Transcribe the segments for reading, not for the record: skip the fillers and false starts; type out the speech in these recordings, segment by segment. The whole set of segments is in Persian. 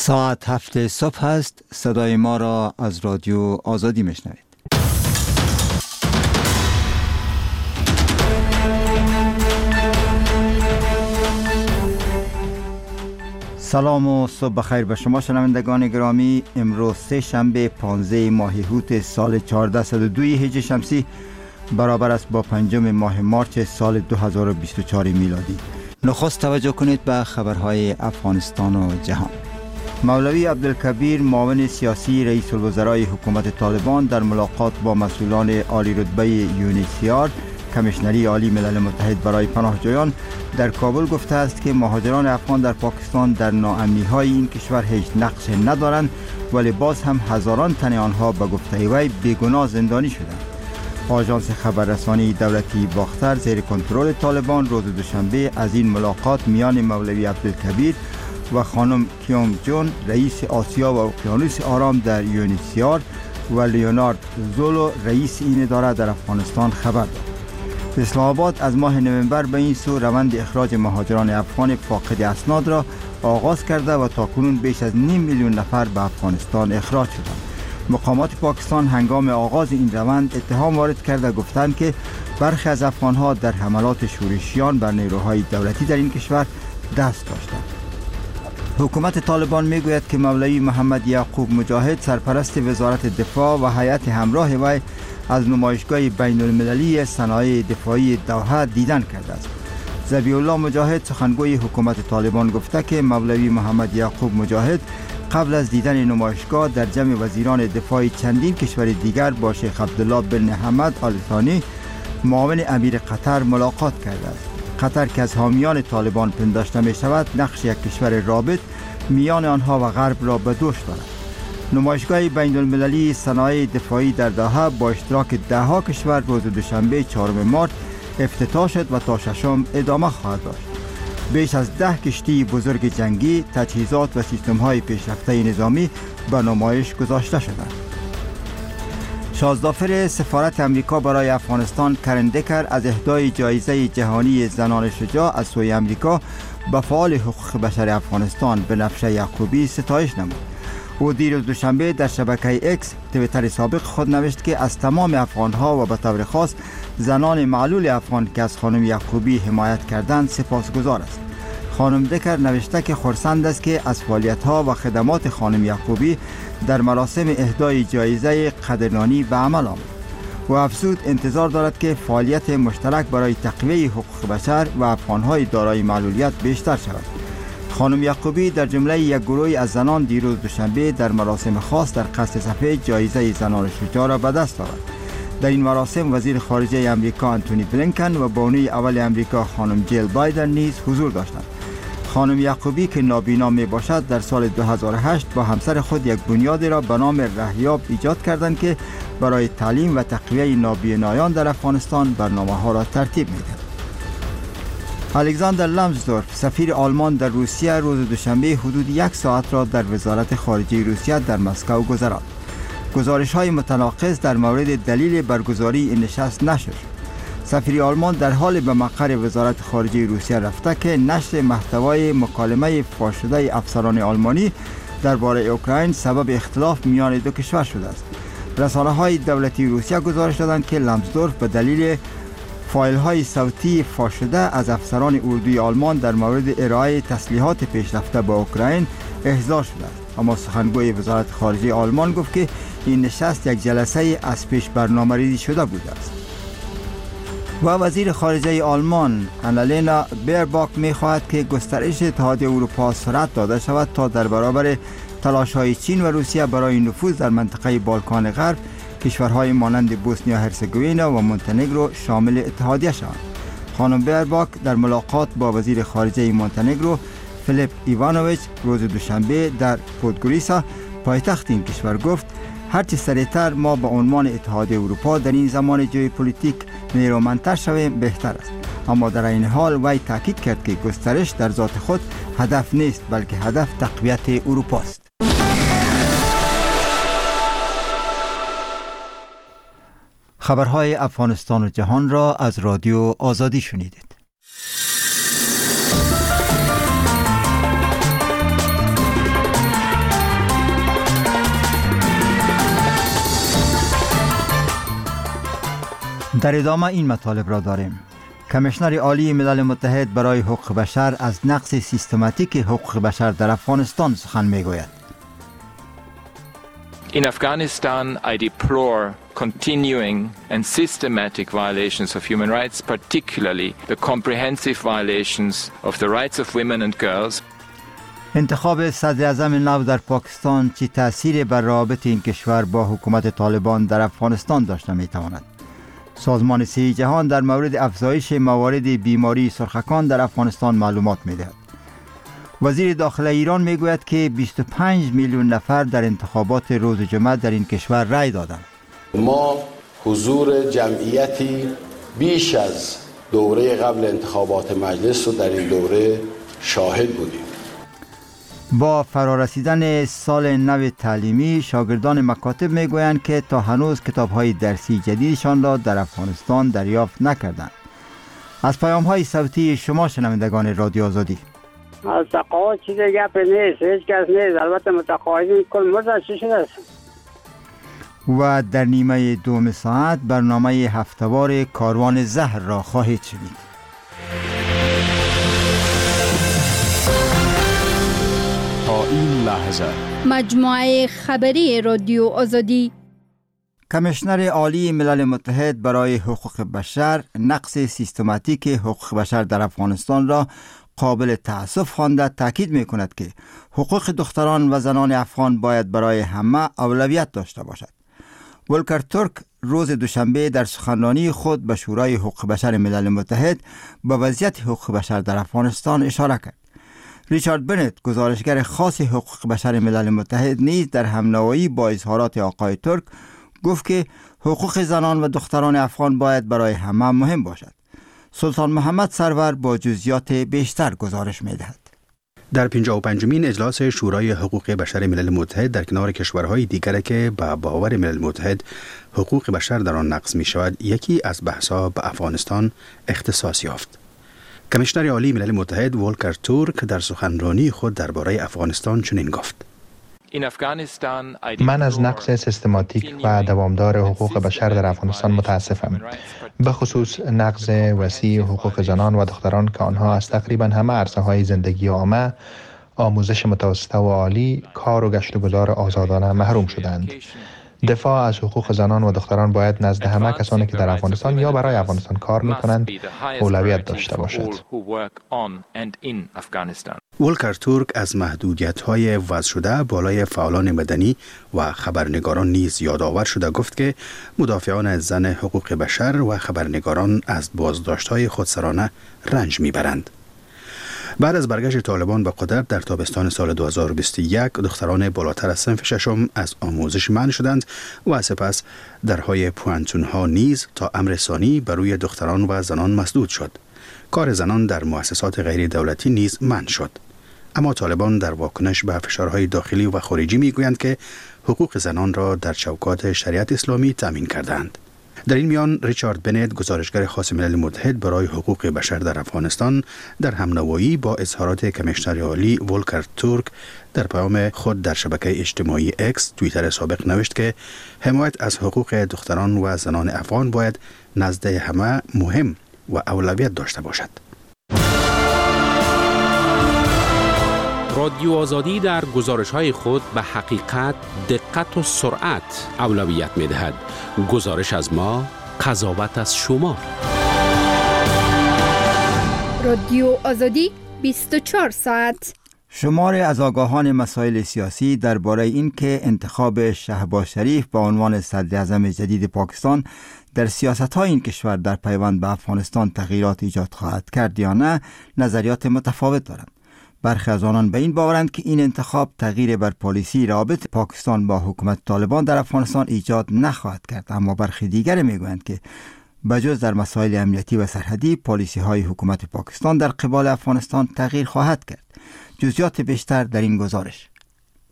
ساعت 7 صبح است. صدای ما را از رادیو آزادی میشنوید. سلام و صبح بخیر به شما شنوندگان گرامی. امروز سه شنبه 15 ماه هوت سال 1402 هجری شمسی برابر است با 5 ماه مارچ سال 2024 میلادی. نخست توجه کنید به خبرهای افغانستان و جهان. مولوی عبدالکبیر معاون سیاسی رئیس الوزرای حکومت طالبان در ملاقات با مسئولان عالی رتبه یونیسیار کمیشنری عالی ملل متحد برای پناهجویان در کابل گفته است که مهاجران افغان در پاکستان در ناامنی‌های این کشور هیچ نقش ندارند، ولی باز هم هزاران تن آنها به گفته وی بیگناه زندانی شدند. آژانس خبررسانی دولتی باختر زیر کنترل طالبان روز دوشنبه از این ملاقات میان مولوی عبدالکبیر و خانم کیونگ جون رئیس آسیا و اقیانوس آرام در یونیسیار و لیونارد زولو رئیس این اداره در افغانستان خبر داد. اسلام آباد از ماه نوامبر به این سو روند اخراج مهاجران افغان فاقد اسناد را آغاز کرده و تاکنون بیش از 5 میلیون نفر به افغانستان اخراج شدند. مقامات پاکستان هنگام آغاز این روند اتهام وارد کرده گفتند که برخی از افغانها در حملات شورشیان بر نیروهای دولتی در این کشور دست داشتند. حکومت طالبان میگوید که مولوی محمد یعقوب مجاهد سرپرست وزارت دفاع و هیئت همراه وی از نمایشگاه بین المللی صنایع دفاعی دوحه دیدن کرده است. ذبیح الله مجاهد سخنگوی حکومت طالبان گفته که مولوی محمد یعقوب مجاهد قبل از دیدن نمایشگاه در جمع وزیران دفاع چندین کشور دیگر با شیخ عبدالله بن حمد آل ثانی معاون امیر قطر ملاقات کرده است. قطر که از حامیان طالبان پنداشته می شود نقش یک کشور رابط میان آنها و غرب را به دوش دارد. نمایشگاه بین المللی صنایع دفاعی در دوحه با اشتراک 10 کشور روز دوشنبه 4 مارچ افتتاح شد و تا 6 ادامه خواهد داشت. بیش از 10 کشتی بزرگ جنگی، تجهیزات و سیستم‌های پیشرفته نظامی به نمایش گذاشته شدند. شازدافر سفارت امریکا برای افغانستان کرن دکر از اهدای جایزه جهانی زنان شجاع از سوی امریکا به فعال حقوق بشر افغانستان بنفشه یعقوبی ستایش نمود. او دیروز دوشنبه در شبکه اکس توییتر سابق خود نوشت که از تمام افغانها و به طور خاص زنان معلول افغان که از خانم یعقوبی حمایت کردند سپاسگزار است. خانم دکر نوشته که خرسند است که از فعالیت‌ها و خدمات خانم یعقوبی در مراسم اهدای جایزه قدردانی به عمل آمد. و افزود انتظار دارد که فعالیت مشترک برای تقویت حقوق بشر و افغان‌های دارای معلولیت بیشتر شود. خانم یعقوبی در جمله یک گروه از زنان دیروز دوشنبه در مراسم خاص در قصر سفید جایزه زنان شجاع را به دست آورد. در این مراسم وزیر خارجه امریکا آنتونی بلینکن و بانوی اول امریکا خانم جیل بایدن نیز حضور داشتند. خانم یعقوبی که نابینا می باشد در سال 2008 با همسر خود یک بنیاد را به نام رهیاب ایجاد کردند که برای تعلیم و تقویت نابینایان در افغانستان برنامه‌ها را ترتیب می‌دهد. الکساندر لامسدورف سفیر آلمان در روسیه روز دوشنبه حدود 1 ساعت را در وزارت خارجه روسیه در مسکو گذراند. گزارش‌های متناقض در مورد دلیل برگزاری این نشست نشر شد. سفیر آلمان در حال به مقر وزارت خارجه روسیه رفته که نشر محتوای مکالمه فاش شده افسران آلمانی درباره اوکراین سبب اختلاف میان دو کشور شده است. رسانه‌های دولتی روسیه گزارش دادند که لامسدورف به دلیل فایل‌های صوتی فاش شده از افسران اردوی آلمان در مورد ارائه تسلیحات پیشرفته به اوکراین احضار شده است. اما سخنگوی وزارت خارجه آلمان گفت که این نشست یک جلسه از پیش برنامه‌ریزی شده بوده است. و وزیر خارجه آلمان آنالینا بیرباک می‌خواهد که گسترش اتحادیه اروپا سرعت داده شود تا در برابر تلاش‌های چین و روسیه برای نفوذ در منطقه بالکان غرب کشورهای مانند بوسنیا هرزگوینا و مونتنگرو شامل اتحادیه شوند. خانم بیرباک در ملاقات با وزیر خارجه مونتنگرو فیلیپ ایوانوویچ روز دوشنبه در پودگوریسا پایتخت این کشور گفت هرچی سریعتر ما به عنوان اتحادیه اروپا در این زمان ژئوپلیتیک نیرومندتر شویم بهتر است. اما در این حال وی تاکید کرد که گسترش در ذات خود هدف نیست بلکه هدف تقویت اروپا است. خبرهای افغانستان و جهان را از رادیو آزادی شنیدید. در ادامه این مطالب را داریم. کمیشنر عالی ملل متحد برای حقوق بشر از نقض سیستماتیک حقوق بشر در افغانستان سخن میگوید. In Afghanistan, I deplore continuing and systematic violations of human rights, particularly the comprehensive violations of the rights of women and girls. انتخاب صدر اعظم نو در پاکستان چه تأثیر بر روابط این کشور با حکومت طالبان در افغانستان داشته میتواند؟ سازمان صحت جهان در مورد افزایش موارد بیماری سرخکان در افغانستان معلومات میدهد. وزیر داخله ایران میگوید که 25 میلیون نفر در انتخابات روز جمعه در این کشور رای دادند. ما حضور جمعیتی بیش از دوره قبل انتخابات مجلس رو در این دوره شاهد بودیم. با فرارسیدن سال نو تعلیمی، شاگردان مکاتب میگویند که تا هنوز کتاب‌های درسی جدیدشان را در افغانستان دریافت نکردند. از پیام‌های صوتی شما شنوندگان رادیو آزادی. از تقاعد چیز گپ نیست، هیچ کس نیست، البته متقاعدین کل مدت چی شده است. و در نیمه دوم ساعت برنامه هفتهوار کاروان زهر را خواهید شنید. تا این لحظه مجموعه خبری رادیو آزادی. کمیشنر عالی ملل متحد برای حقوق بشر نقض سیستماتیک حقوق بشر در افغانستان را قابل تأسف خوانده تاکید می‌کند که حقوق دختران و زنان افغان باید برای همه اولویت داشته باشد. ولکر تورک روز دوشنبه در سخنرانی خود به شورای حقوق بشر ملل متحد به وضعیت حقوق بشر در افغانستان اشاره کرد. ریچارد بنت، گزارشگر خاص حقوق بشر ملل متحد، نیز در همنوایی با اظهارات آقای تورک گفت که حقوق زنان و دختران افغان باید برای همه مهم باشد. سلطان محمد سرور با جزئیات بیشتر گزارش می‌دهد. در 55مین اجلاس شورای حقوق بشر ملل متحد در کنار کشورهای دیگر که به باور ملل متحد حقوق بشر در آن نقض می شود، یکی از بحث‌ها به افغانستان اختصاص یافت. کمیشنر عالی ملل متحد ولکر تورک در سخنرانی خود درباره افغانستان چنین گفت: من از نقض سیستماتیک و دوامدار حقوق بشر در افغانستان متاسفم، به خصوص نقض وسیع حقوق زنان و دختران که آنها از تقریبا همه عرصه‌های زندگی عامه، آموزش متوسطه و عالی، کار و گشت و گذار آزادانه محروم شدند. دفاع از حقوق زنان و دختران باید نزد همه کسانی که در افغانستان یا برای افغانستان کار می‌کنند اولویت داشته باشد. ولکر تورک از محدودیت‌های وضع شده بالای فعالان مدنی و خبرنگاران نیز یادآور شده گفت که مدافعان زن حقوق بشر و خبرنگاران از بازداشت‌های خودسرانه رنج می‌برند. بعد از برگشت طالبان به قدرت در تابستان سال 2021 دختران بالاتر از صنف ششم از آموزش منع شدند و سپس درهای پوانتون‌ها نیز تا امر ثانی بر روی دختران و زنان مسدود شد. کار زنان در مؤسسات غیر دولتی نیز منع شد. اما طالبان در واکنش به فشارهای داخلی و خارجی میگویند که حقوق زنان را در چوکات شریعت اسلامی تامین کردند. در این میان ریچارد بنت، گزارشگر خاص ملل متحد برای حقوق بشر در افغانستان، در همنوایی با اظهارات کمیشنر عالی ولکر تورک در پیام خود در شبکه اجتماعی اکس توییتر سابق نوشت که حمایت از حقوق دختران و زنان افغان باید نزد همه مهم و اولویت داشته باشد. رادیو آزادی در گزارش‌های خود به حقیقت، دقت و سرعت اولویت می‌دهد. گزارش از ما، قضاوت از شما. رادیو آزادی 24 ساعت. شماری از آگاهان مسائل سیاسی درباره این که انتخاب شهباز شریف به عنوان صدر اعظم جدید پاکستان در سیاست‌های این کشور در پیوند به افغانستان تغییرات ایجاد خواهد کرد یا نه، نظریات متفاوت دارند. برخی از آنان به این باورند که این انتخاب تغییر بر پالیسی رابط پاکستان با حکومت طالبان در افغانستان ایجاد نخواهد کرد، اما برخی دیگر میگویند که بجز در مسائل امنیتی و سرحدی، پالیسی های حکومت پاکستان در قبال افغانستان تغییر خواهد کرد. جزئیات بیشتر در این گزارش.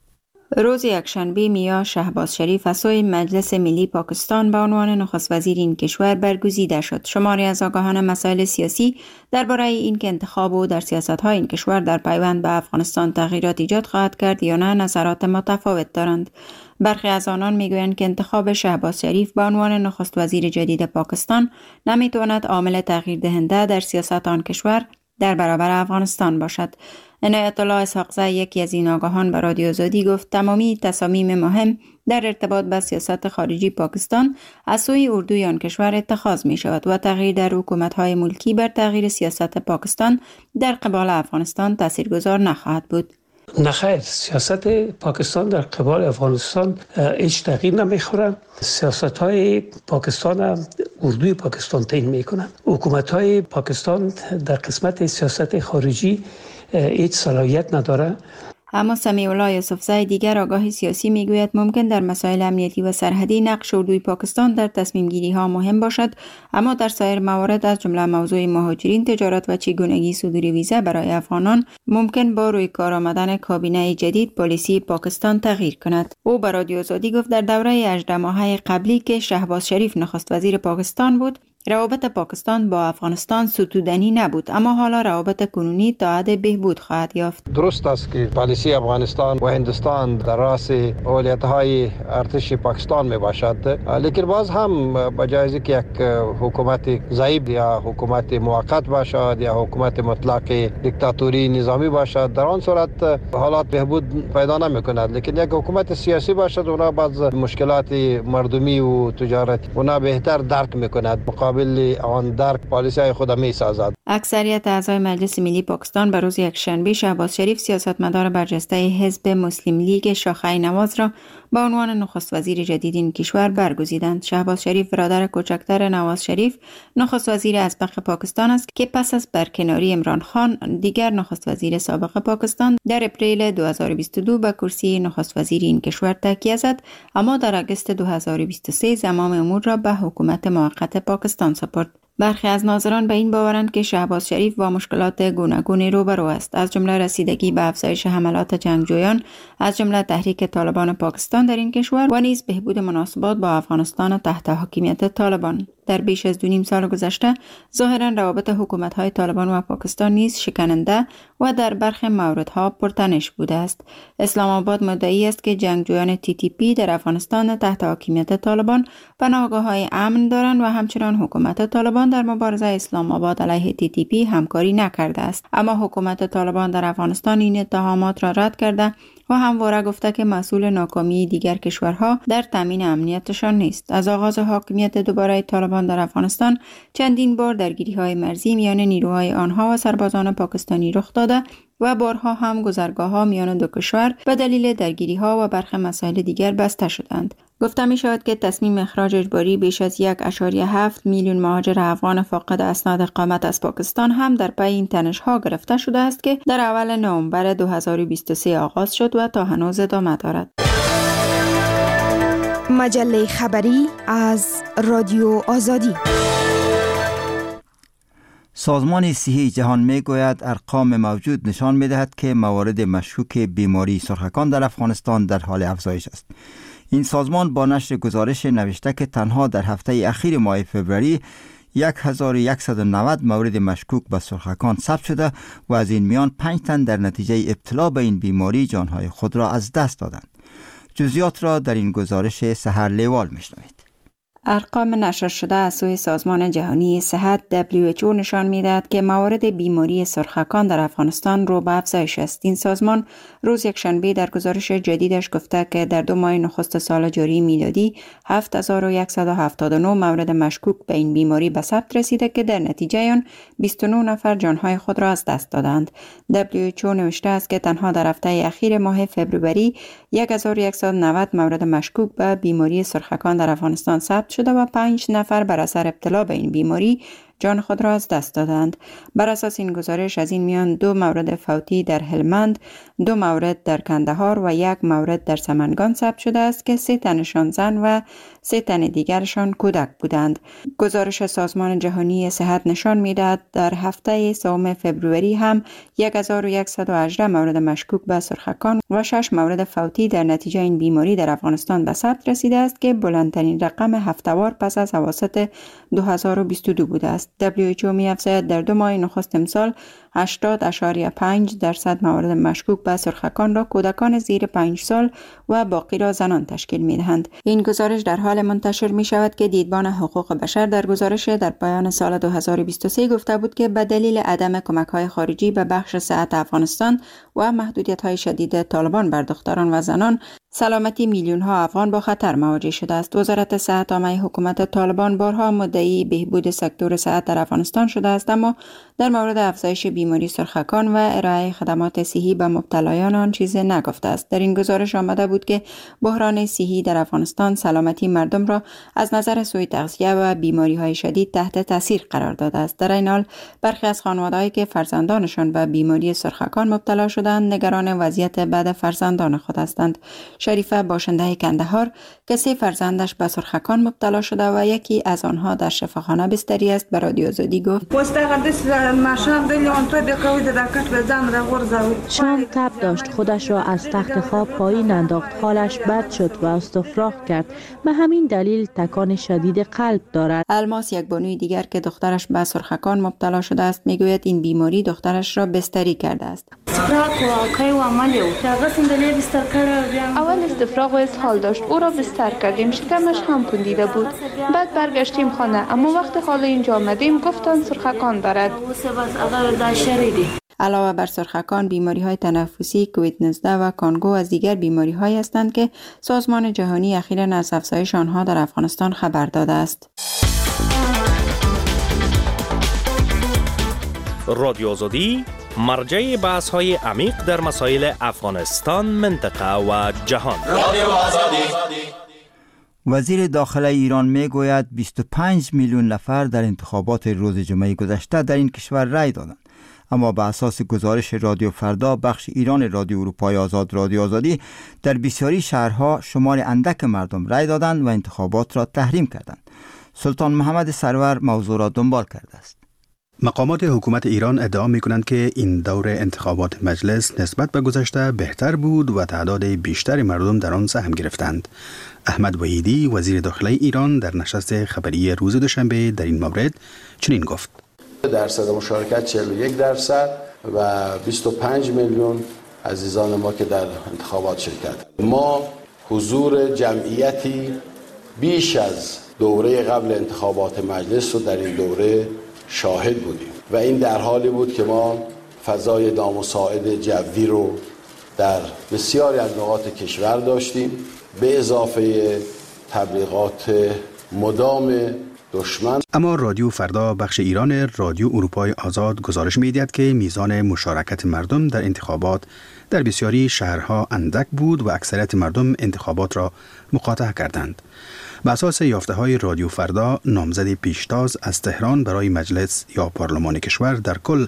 روز یکشنبه میا شهباز شریف از سوی مجلس ملی پاکستان به عنوان نخست وزیر این کشور برگزیده شد. شماری از آگاهان مسائل سیاسی درباره اینکه انتخاب او در سیاست‌های این کشور در پیوند به افغانستان تغییرات ایجاد خواهد کرد یا نه نظرات متفاوت دارند. برخی از آنان میگویند که انتخاب شهباز شریف به عنوان نخست وزیر جدید پاکستان نمیتواند عامل تغییر دهنده در سیاست آن کشور در برابر افغانستان باشد. عنایت الله اسحاقزی، یکی از این آگاهان، به رادیو آزادی گفت تمامی تصامیم مهم در ارتباط با سیاست خارجی پاکستان از سوی اردوی آن کشور اتخاذ می شود و تغییر در حکومت‌های ملکی بر تغییر سیاست پاکستان در قبال افغانستان تاثیرگذار نخواهد بود. نخیر، سیاست پاکستان در قبال افغانستان هیچ تغییر نمیخوره. سیاست های پاکستان هم اردوی پاکستان تعیین میکنه. حکومت های پاکستان در قسمت سیاست خارجی هیچ صلاحیت نداره. اما سمیع الله یوسفزی، دیگر آگاه سیاسی، میگوید ممکن در مسائل امنیتی و سرحدی نقش اردوی پاکستان در تصمیم گیری ها مهم باشد، اما در سایر موارد از جمله موضوع مهاجرین، تجارت و چگونگی صدور ویزا برای افغانان ممکن با روی کار آمدن کابینه جدید پالیسی پاکستان تغییر کند. او به رادیو آزادی گفت در دوره 18 ماهه قبلی که شهباز شریف نخست وزیر پاکستان بود، روابط پاکستان با افغانستان ستودنی نبود، اما حالا روابط کنونی تا حد بهبود خواهد یافت. درست است که پالیسی افغانستان و هندوستان در راس اولویت‌های ارتش پاکستان می باشد، لیکن باز هم بجای که یک حکومت ضعیف یا حکومت موقت باشد یا حکومت مطلق دیکتاتوری نظامی باشد، در آن صورت حالات بهبود پیدا نمی کند. لیکن یک حکومت سیاسی باشد، اونا باز مشکلات مردمی و تجارت اونا بهتر درک می کند، مقابل آن درک پالیسی خود می سازد. اکثریت اعضای مجلس ملی پاکستان به روز یکشنبه شهباز شریف، سیاستمدار برجسته حزب مسلم لیگ شاخه نواز را به عنوان نخست وزیر جدید این کشور برگزیدند. شهباز شریف برادر کوچکتر نواز شریف، نخست وزیر اسبق پاکستان است که پس از برکناری عمران خان، دیگر نخست وزیر سابق پاکستان، در اپریل 2022 به کرسی نخست وزیر این کشور تکیه زد، اما در آگوست 2023 زمام امور را به حکومت موقت پاکستان سپرد. برخی از ناظران به این باورند که شهباز شریف با مشکلات گوناگونی روبرو است، از جمله رسیدگی به افزایش حملات جنگجویان از جمله تحریک طالبان پاکستان در این کشور و نیز بهبود مناسبات با افغانستان تحت حاکمیت طالبان. در بیش از 2.5 سال گذشته ظاهرا روابط حکومت‌های طالبان و پاکستان نیز شکننده و در برخی موردها پرتنش بوده است. اسلام آباد مدعی است که جنگجویان TTP در افغانستان تحت حاکمیت طالبان پناهگاه‌های امن دارند و همچنان حکومت طالبان در مبارزه اسلام آباد علیه TTP همکاری نکرده است. اما حکومت طالبان در افغانستان این اتهامات را رد کرده و همواره گفته که مسئول ناکامی دیگر کشورها در تامین امنیتشان نیست. از آغاز حاکمیت دوباره طالبان در افغانستان چندین بار درگیری‌های مرزی میان نیروهای آنها و سربازان پاکستانی رخ داده و بارها هم گذرگاه‌ها میان دو کشور به دلیل درگیری‌ها و برخی مسائل دیگر بسته شدند. گفته می شود که تصمیم اخراج اجباری بیش از 1.7 میلیون مهاجر افغان فاقد اسناد اقامت از پاکستان هم در پی این تنش‌ها گرفته شده است که در اول نوامبر 2023 آغاز شد و تا هنوز ادامه دارد. مجله خبری از رادیو آزادی. سازمان صحی جهان میگوید ارقام موجود نشان میدهد که موارد مشکوک بیماری سرخکان در افغانستان در حال افزایش است. این سازمان با نشر گزارش نوشته که تنها در هفته اخیر ماه فوریه 1190 مورد مشکوک به سرخکان ثبت شده و از این میان 5 تن در نتیجه ابتلا به این بیماری جانهای خود را از دست دادند. جزئیات را در این گزارش سحر لیوال میشنوید. ارقام نشر شده از سوی سازمان جهانی صحت WHO نشان می‌دهد که موارد بیماری سرخکان در افغانستان رو به افزایش است. این سازمان روز یکشنبه در گزارش جدیدش گفته که در 2 ماه نخست سال جاری میلادی 7179 مورد مشکوک به این بیماری به ثبت رسیده که در نتیجه آن 29 نفر جانهای خود را از دست دادند. WHO نوشته است که تنها در هفته اخیر ماه فوریه 1190 مورد مشکوک به بیماری سرخکان در افغانستان ثبت شده و 5 نفر بر اثر ابتلا به این بیماری جان خود را از دست دادند. بر اساس این گزارش از این میان 2 مورد فوتی در هلمند، 2 مورد در کندهار و 1 مورد در سمنگان ثبت شده است که 3 تنشان زن و 3 تن دیگرشان کودک بودند. گزارش سازمان جهانی صحت نشان می‌دهد در هفته 3 فوریه هم 1118 مورد مشکوک به سرخکان و 6 مورد فوتی در نتیجه این بیماری در افغانستان به ثبت رسیده است که بلندترین رقم هفته‌وار پس از اواسط 2022 بوده است. WHO می‌افزاید در 2 ماه نخست امسال 80.5% مورد مشکوک به سرخکان را کودکان زیر 5 سال و باقی را زنان تشکیل می‌دهند. این گزارش در حال منتشر می‌شود که دیدبان حقوق بشر در گزارش در پایان سال 2023 گفته بود که به دلیل عدم کمک‌های خارجی به بخش صحت افغانستان و محدودیت‌های شدید طالبان بر دختران و زنان، سلامتی میلیون‌ها افغان با خطر مواجه شده است. وزارت صحت عامه حکومت طالبان بارها مدعی بهبود سکتور صحت در افغانستان شده است، اما در مورد افزایش بیماری سرخکان و ارائه خدمات صحی به مبتلایان آن چیزی نگفته است. در این گزارش آمده بود که بحران صحی در افغانستان سلامتی مردم را از نظر سوء تغذیه و بیماری‌های شدید تحت تاثیر قرار داده است. در این حال برخی از خانواده‌هایی که فرزندانشان به بیماری سرخکان مبتلا شدند نگران وضعیت بعد فرزندان خود هستند. شریفه باشنده کندهار که 3 فرزندش به سرخکان مبتلا شده و یکی از آنها در شفاخانه بستری است به رادیو آزادی گفت: شام تب داشت، خودش را از تخت خواب پایین انداخت، حالش بد شد و استفراغ کرد. به همین دلیل تکان شدید قلب دارد. الماس، یک بانوی دیگر که دخترش به سرخکان مبتلا شده است، میگوید این بیماری دخترش را بستری کرده است. اول استفراغ و اسهال داشت، او را بستر کردیم، شکمش هم پوندیده بود. بعد برگشتیم خانه، اما وقت حال اینجا آمدیم گفتن سرخکان دارد. علاوه بر سرخکان، بیماری‌های تنفسی، کووید 19 و کانگو از دیگر بیماری‌هایی هستند که سازمان جهانی اخیراً از افزایش آنها در افغانستان خبر داده است. رادیو آزادی مرجع بحث‌های عمیق در مسائل افغانستان، منطقه و جهان. رادیو آزادی. وزیر داخله ایران میگوید 25 میلیون نفر در انتخابات روز جمعه گذشته در این کشور رای دادند. اما به اساس گزارش رادیو فردا بخش ایران رادیو اروپای آزاد رادیو آزادی، در بسیاری شهرها شمار اندک مردم رای دادند و انتخابات را تحریم کردند. سلطان محمد سرور موضوع را دنبال کرده است. مقامات حکومت ایران ادعا می‌کنند که این دور انتخابات مجلس نسبت به گذشته بهتر بود و تعداد بیشتر مردم در آن سهم گرفتند. احمد وحیدی وزیر داخله ایران در نشست خبری روز دوشنبه در این مورد چنین گفت: درصد مشارکت 41% و 25 میلیون عزیزان ما که در انتخابات شرکت. ما حضور جمعیتی بیش از دوره قبل انتخابات مجلس رو در این دوره شاهد بودیم و این در حالی بود که ما فضای نامساعد جوی رو در بسیاری از نقاط کشور داشتیم، به اضافه تبلیغات مدام دشمن. اما رادیو فردا بخش ایران رادیو اروپای آزاد گزارش می‌دهد که میزان مشارکت مردم در انتخابات در بسیاری شهرها اندک بود و اکثریت مردم انتخابات را مقاطعه کردند. بر اساس یافته‌های رادیو فردا، نامزد پیشتاز از تهران برای مجلس یا پارلمان کشور در کل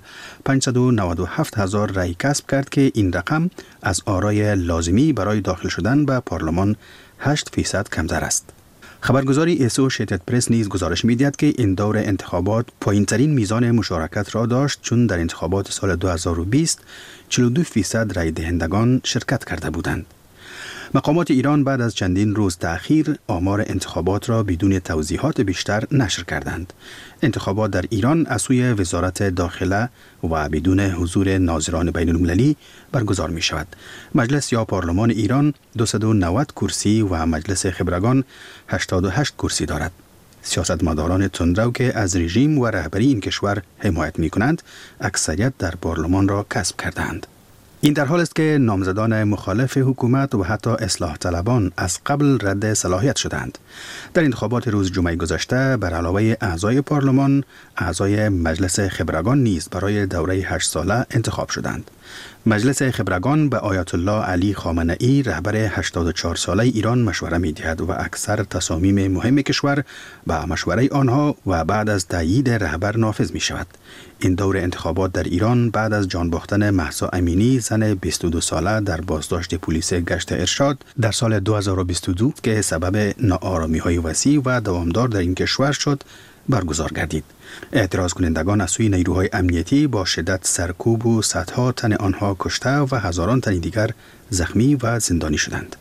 597,000 رای کسب کرد که این رقم از آرای لازمی برای داخل شدن به پارلمان 8% کمتر است. خبرگزاری اسوشیتد پرس نیز گزارش می‌دهد که این دور انتخابات پایین‌ترین میزان مشارکت را داشت، چون در انتخابات سال 2020 42% رای دهندگان شرکت کرده بودند. مقامات ایران بعد از چندین روز تأخیر آمار انتخابات را بدون توضیحات بیشتر نشر کردند. انتخابات در ایران از سوی وزارت داخله و بدون حضور ناظران بین المللی برگزار می شود. مجلس یا پارلمان ایران 290 کرسی و مجلس خبرگان 88 کرسی دارد. سیاستمداران تندرو که از رژیم و رهبری این کشور حمایت می کنند، اکثریت در پارلمان را کسب کردند. این در حال است که نامزدان مخالف حکومت و حتی اصلاح طلبان از قبل رد صلاحیت شدند. در انتخابات روز جمعه گذشته بر علاوه اعضای پارلمان، اعضای مجلس خبرگان نیز برای دوره 8 ساله انتخاب شدند. مجلس خبرگان به آیت الله علی خامنه‌ای رهبر 84 ساله ایران مشوره می‌دهد و اکثر تصامیم مهم کشور به مشوره آنها و بعد از تایید رهبر نافذ می‌شود. این دور انتخابات در ایران بعد از جان باختن مهسا امینی زن 22 ساله در بازداشت پلیس گشت ارشاد در سال 2022 که سبب ناآرامی‌های وسیع و دوامدار در این کشور شد برگزار گردید. اعتراض کنندگان از سوی نیروهای امنیتی با شدت سرکوب و صدها تن آنها کشته و هزاران تن دیگر زخمی و زندانی شدند.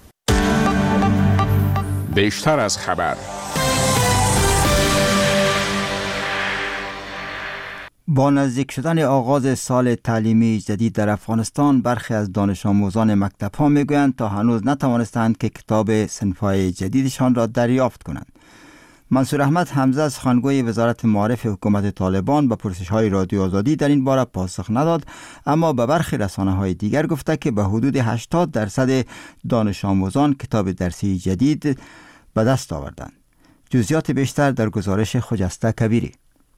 بیشتر از خبر. با نزدیک شدن آغاز سال تعلیمی جدید در افغانستان، برخی از دانش آموزان مکتب‌ها میگویند تا هنوز نتوانستند که کتاب صنف‌های جدیدشان را دریافت کنند. منصور احمد حمزه از سخنگوی وزارت معارف حکومت طالبان به پرسش‌های رادیو آزادی در این باره پاسخ نداد، اما به برخی رسانه‌های دیگر گفته که به حدود 80% دانش آموزان کتاب درسی جدید به دست آوردند. جزئیات بیشتر در گزارش خجسته کبیری.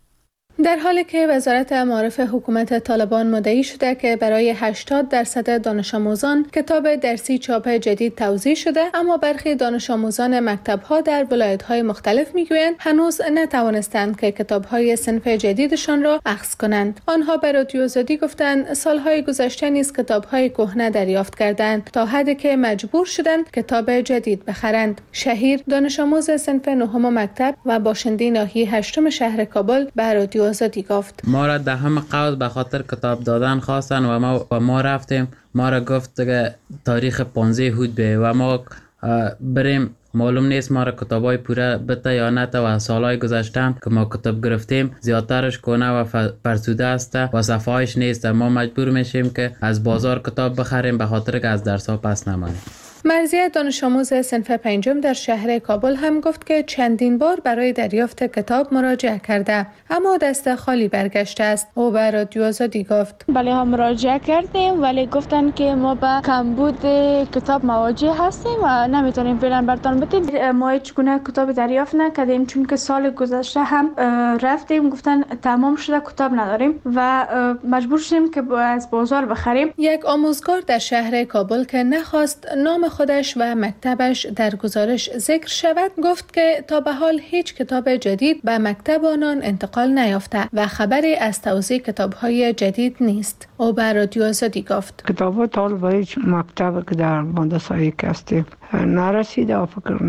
در حالی که وزارت معارف حکومت طالبان مدعی شده که برای 80% دانش آموزان کتاب درسی چاپ جدید توزیع شده، اما برخی دانش آموزان مکتب‌ها در ولایت‌های مختلف میگویند هنوز نتوانستند که کتاب‌های صنف جدیدشان را اخذ کنند. آنها به رادیو آزادی گفتند سال‌های گذشته نیز کتاب‌های کهنه دریافت کردند تا حدی که مجبور شدند کتاب جدید بخرند. شهیر دانش آموز صنف نهم مکتب و باشنده ناحیه 8 شهر کابل به رادیو آزادی گفت ما را در همه قوس به خاطر کتاب دادن خواستن و ما رفتیم. ما را گفت که تاریخ 15 هود به و ما بریم. معلوم نیست ما را کتابای پوره بده یا نه و سالهای گذشتن که ما کتاب گرفتیم زیادترش کنه و فرسوده است و صفحه‌اش نیست. ما مجبور میشیم که از بازار کتاب بخریم به خاطر که از درس‌ها پس نمانیم. مرضیه دانش آموز صنف 5 در شهر کابل هم گفت که چندین بار برای دریافت کتاب مراجعه کرده اما دست خالی برگشته است. او به رادیو آزادی گفت بله هم مراجعه کردیم ولی گفتن که ما به کمبود کتاب مواجه هستیم و نمیتونیم فعلا برتان بدیم. ما هیچ گونه کتاب دریافت نکردیم چون که سال گذشته هم رفتیم گفتن تمام شده کتاب نداریم و مجبور شدیم که از بازار بخریم. یک آموزگار در شهر کابل که نخواست نام خودش و مکتبش در گزارش ذکر شود گفت که تا به حال هیچ کتاب جدید به مکتب آنان انتقال نیافته و خبری از توزیع کتاب‌های جدید نیست. او به رادیو آزادی گفت کتاب طالب به هیچ مکتب که در مدرسه هستیم نرسیده و فکر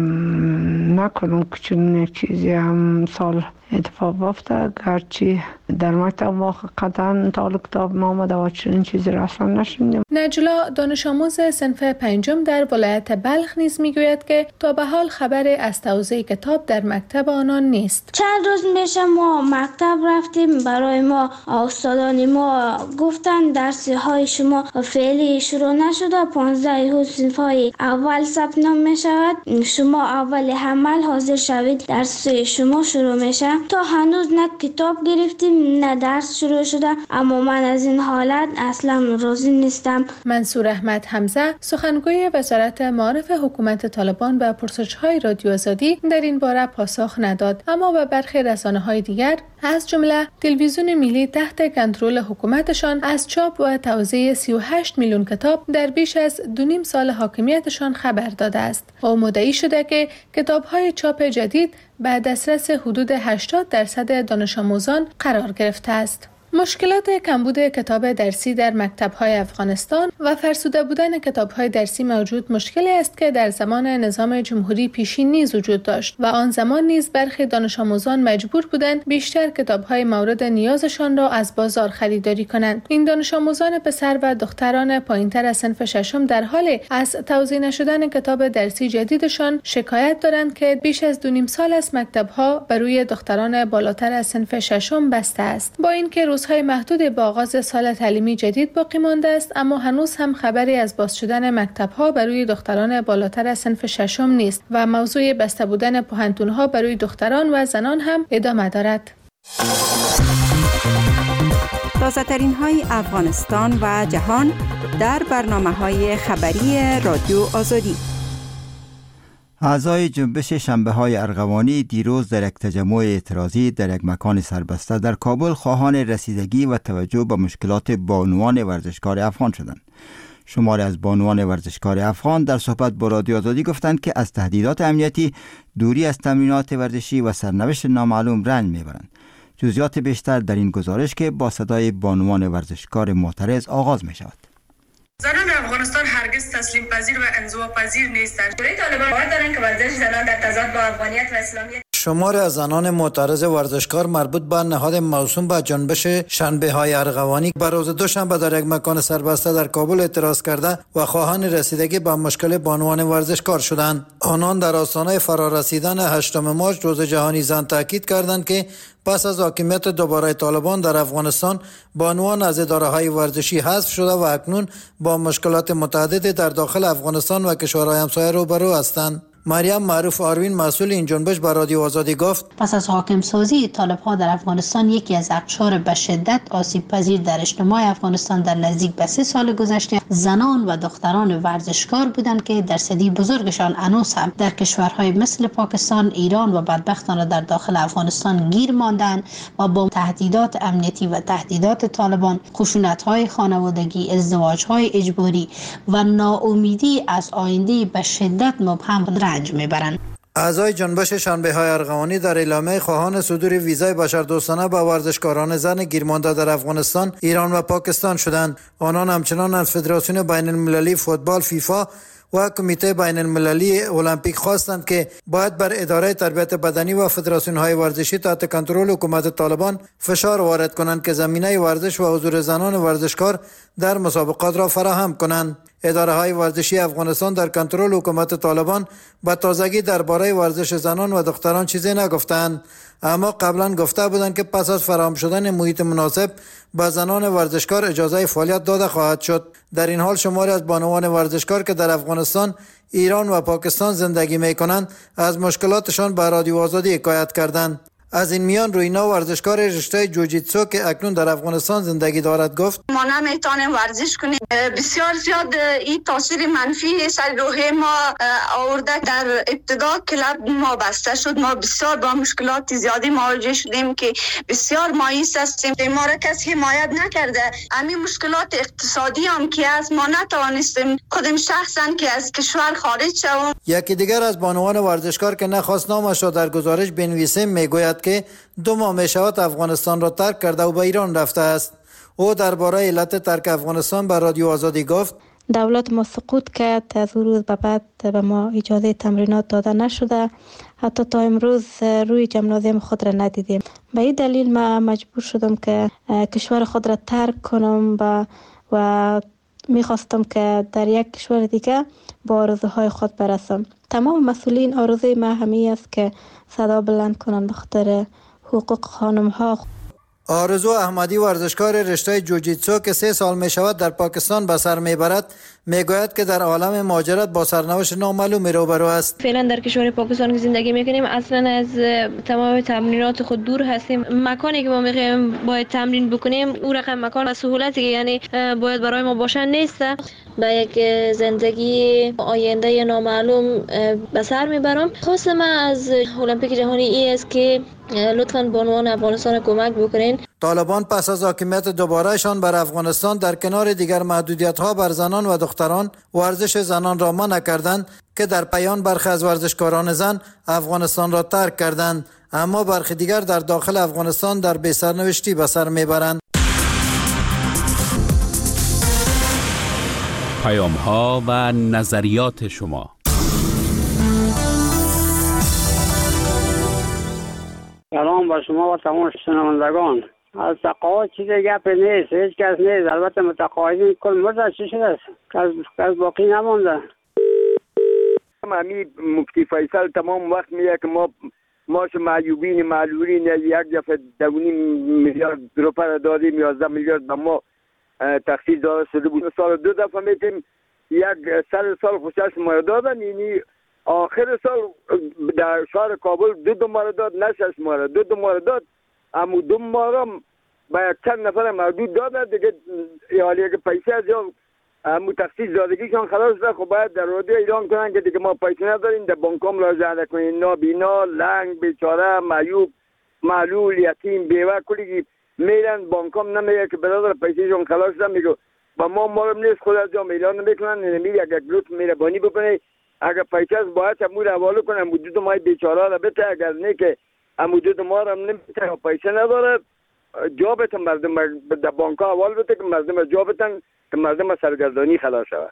نکنم که چون چیزی هم سال اتفاق افتاد. گرچه در مکتب ما قطعا طالب کتاب نامده و چنین چیزی را اصلا نشنیدیم. نجلا دانش آموز صنف 5 در ولایت بلخ نیز میگوید که تا به حال خبری از توزیع کتاب در مکتب آنان نیست. چند روز میشه ما مکتب رفتیم، برای ما استادان ما گفتن درسی های شما فعلی شروع نشده، 15 صنف های اول ثبت نام میشود، شما اول حمل حاضر شوید، درس شما شروع میشه. تا هنوز نه کتاب گرفتیم نه درس شروع شده، اما من از این حالت اصلا راضی نیستم. منصور احمد حمزه سخنگوی وزارت معارف حکومت طالبان به پرسش‌های رادیو آزادی در این باره پاسخ نداد، اما به برخی رسانه‌های دیگر از جمله تلویزیون ملی تحت کنترل حکومتشان از چاپ و توزیع 38 میلیون کتاب در بیش از 2.5 سال حاکمیتشان خبر داده است. او مدعی شده که کتاب‌های چاپ جدید به دسترس حدود 80% دانش آموزان قرار گرفته است. مشکلات کمبود کتاب درسی در مکتب‌های افغانستان و فرسوده بودن کتاب‌های درسی موجود مشکلی است که در زمان نظام جمهوری پیشین نیز وجود داشت و آن زمان نیز برخی دانش آموزان مجبور بودند بیشتر کتاب‌های مورد نیازشان را از بازار خریداری کنند. این دانش آموزان پسر و دختران پایین‌تر از صنف 6 در حال از توزیع نشدن کتاب درسی جدیدشان شکایت دارند که بیش از 2.5 سال است مکتب‌ها بر روی دختران بالاتر از صنف 6 بسته است. با اینکه روزهای محدود با آغاز سال تعلیمی جدید باقی مانده است، اما هنوز هم خبری از باز شدن مکتب‌ها برای دختران بالاتر از صنف 6 نیست و موضوع بسته بودن پوهنتون‌ها برای دختران و زنان هم ادامه دارد. تازه‌ترین های افغانستان و جهان در برنامه‌های خبری رادیو آزادی. اعضای جنبش شنبه‌های ارغوانی دیروز در یک تجمع اعتراضی در یک مکان سربسته در کابل خواهان رسیدگی و توجه به مشکلات بانوان ورزشکار افغان شدند. شماری از بانوان ورزشکار افغان در صحبت با رادیو آزادی گفتند که از تهدیدات امنیتی، دوری از تمرینات ورزشی و سرنوشت نامعلوم رنج میبرند. جزئیات بیشتر در این گزارش که با صدای بانوان ورزشکار معترض آغاز می شود. زنان افغانستان هرگز تسلیم پذیر و انزوا پذیر نیستند. طالبان باور دارند که ورزش زنان در تضاد با افغانیت و اسلامیت. شماری از زنان معترض ورزشکار مربوط به نهاد موسوم به جنبش شنبه‌های ارغوانی بر روز دوشنبه در یک مکان سربسته در کابل اعتراض کرده و خواهان رسیدگی به مشکل بانوان ورزشکار شدند. آنان در آستانه فرارسیدن 8 مارس روز جهانی زن تاکید کردند که پس از حاکمیت دوباره طالبان در افغانستان بانوان از اداره‌های ورزشی حذف شده و اکنون با مشکلات متعددی در داخل افغانستان و کشورهای همسایه روبرو هستند. مریم معروف آروین مسئول این جنبش به رادیو آزادی گفت پس از حاکم سازی طالب‌ها در افغانستان یکی از اقشار به شدت آسیب پذیر در اجتماع افغانستان در نزدیک به 3 سال گذشته زنان و دختران ورزشکار بودند که درصدی بزرگشان هنوز هم در کشورهای مثل پاکستان، ایران و بدبختانه در داخل افغانستان گیر ماندند و با تهدیدات امنیتی و تهدیدات طالبان، خشونت‌های خانوادگی، ازدواج‌های اجباری و ناامیدی از آینده به شدت مبهم رنج میبرند. اعضای جنبش شنبه‌های ارغوانی در اعلامیه خواهان صدور ویزای بشردوستانه به ورزشکاران زن گیرمانده در افغانستان، ایران و پاکستان شدند. آنان همچنان از فدراسیون بین المللی فوتبال فیفا و کمیته بین المللی المپیک خواستند که باید بر اداره تربیت بدنی و فدراسیون‌های ورزشی تحت کنترل حکومت طالبان فشار وارد کنند که زمینه ورزش و حضور زنان ورزشکار در مسابقات را فراهم کنند. اداره‌های ورزشی افغانستان در کنترل حکومت طالبان به تازگی درباره ورزش زنان و دختران چیزی نگفتند، اما قبلا گفته بودند که پس از فراهم شدن محیط مناسب به زنان ورزشکار اجازه فعالیت داده خواهد شد. در این حال شماری از بانوان ورزشکار که در افغانستان، ایران و پاکستان زندگی می‌کنند از مشکلاتشان به رادیو آزادی حکایت کردند. از این میان روینا ورزشکار رشته جوجیتسو که اکنون در افغانستان زندگی دارد گفت ما نمیتونیم ورزش کنیم. بسیار زیاد این تاثیر منفی سر روح ما آورده. در ابتدا کلب ما بسته شد، ما بسیار با مشکلات زیادی مواجه شدیم که بسیار مایوس هستیم. ما را کسی حمایت نکرده. همین مشکلات اقتصادی هم که از ما نتوانستیم خودم شخصا که از کشور خارج شوم. یکی دیگر از بانوان ورزشکار که نخواست نامش را در گزارش بنویسیم میگوید که 2 ماه می شود افغانستان را ترک کرده و به ایران رفته است. او درباره علت ترک افغانستان به رادیو آزادی گفت دولت ما سقوط کرد، از اون روز به بعد به ما اجازه تمرینات داده نشده، حتی تا امروز روی جمنازیم خود را ندیدیم. به این دلیل ما مجبور شدم که کشور خود را ترک کنم و میخواستم که در یک کشور دیگه با آرزوهای خود برسم. تمام مسئولین آرزوی ما همین است که صدا بلند کنند به خاطر حقوق خانم ها. آرزو احمدی ورزشکار رشته جوجیتسو که 3 سال می شود در پاکستان به سر می برد میگوید که در عالم مهاجرت با سرنوشت نامعلومی روبرو است. فعلا در کشور پاکستان که زندگی میکنیم اصلا از تمام تمرینات خود دور هستیم. مکانی که ما میخوایم باید تمرین بکنیم او رقم مکان و سهولتی که یعنی باید برای ما باشن نیست. با یک زندگی آینده نامعلوم به سر میبرم. خواست من از المپیک جهانی ای است که لطفاً بانوان افغانستان کمک بکنین. طالبان پس از حاکمیت دوبارهشان بر افغانستان در کنار دیگر محدودیت‌ها بر زنان و دختران ورزش زنان را منع کردند که در پایان برخی از ورزشکاران زن افغانستان را ترک کردند، اما برخی دیگر در داخل افغانستان در بی‌سرنوشتی به سر میبرند. پیام‌ها و نظریات شما. سلام با شما و تمام شنوندگان. از تقاعد چیز گپ نیست، هیچ کس نیست. البته متقاعدین کل مرد چی شده است؟ کس باقی نمانده. امی مفتی فیصل تمام وقت میگه که ما معیوبین معلولین یک دفعه 2.5 میلیارد روپیه دادیم، 11 میلیارد به ما تخصیص داده شده بود. سال 2 دفعه میتیم 100 سال خوشش ما دادن، یعنی آخر سال در شهر کابل 2 ماه داد، نه 6 ماه، 2 ماه داد. اما 2 ماه را به یک چند نفر محدود داده دیگه. حالی که پیسه از تخصیص دادگیشان خلاص شده. خب باید در رادیو اعلام کنن که دیگه ما پیسه نداریم، در بانکام مراجعه نکنین. نابینا، لنگ، بیچاره، معیوب، معلول، یتیم، بیوه، کلی میرن بانکام نمیگه که برادر پیسهشون خلاص شده. میگه با ما معلوم نیست، خود از جا اعلان نمیکنن. نمیگه اگر لطف مهربانی بکنه اگر پیسه از باید امور حواله کنه حدود ما بیچاره را بده، اگر نه که حدود ما را نمیده و پیسه نداره جا بتن مردم در بانک ها حوال بده که مردم جا بتن که مردم سرگردانی خلاص شود.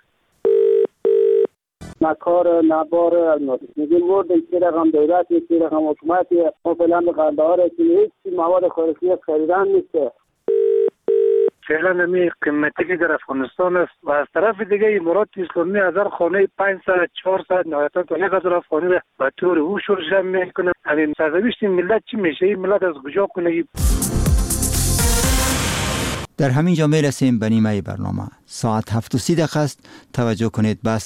نکار نبار الماسی میگیم ورد یک رقم دولت یک رقم حکومت ما فعلا به قندهار که هیچ مواد خوراکی خریدن نیست. فعلا نمی قیمتی که در افغانستان است و از طرف دیگه امارات اسلامی 1000 خانه 500 400 نهایتا تا 1000 خانه را به طور هوش جمع میکنه. همین سرنوشت ملت چی میشه؟ این ملت از کجا کنه؟ در همین جا میرسیم به نیمه برنامه. ساعت 7:30 است. توجه کنید بس